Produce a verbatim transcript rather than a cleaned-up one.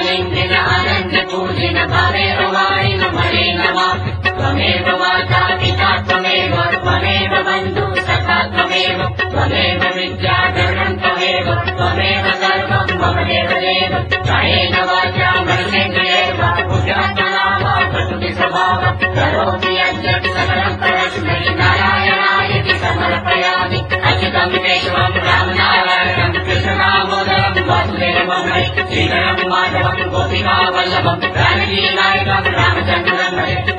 आलिङ्गिन अनन्य पूजिन भवेव वाणिन मणेन वा त्वमेव वाचा पिता त्वमेव त्वमेव बन्धुः सखा त्वमेव त्वमेव विद्याधरं त्वमेव त्वमेव सर्वं मम देवदेव कायेन वाचा मनसेन्द्रियैर्व बुद्ध्यात्मना वा प्रकृतिस्वभावः करोमि यद्यत् सकलं परस्मै नारायणायति समर्पयामि अच्युतं केशवं रामनारायणं कृष्णदामोदरं वासुदेवं श्रीधरं माधवं गोपिकावल्लभं जानकीनायकं रामचन्द्रं हरे।